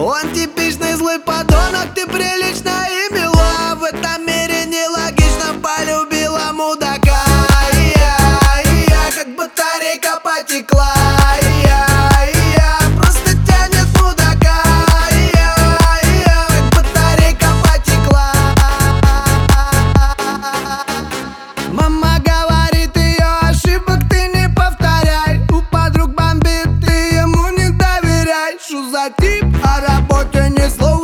Он типичный злой подонок, ты приличная и мила. В этом мире нелогично, полюбила мудака. Я как батарейка потекла. Просто тянет мудака. Как батарейка потекла. Мама говорит, ее ошибок ты не повторяй. У подруг бомбит, ты ему не доверяй. Шо за тип, о работе ни слова.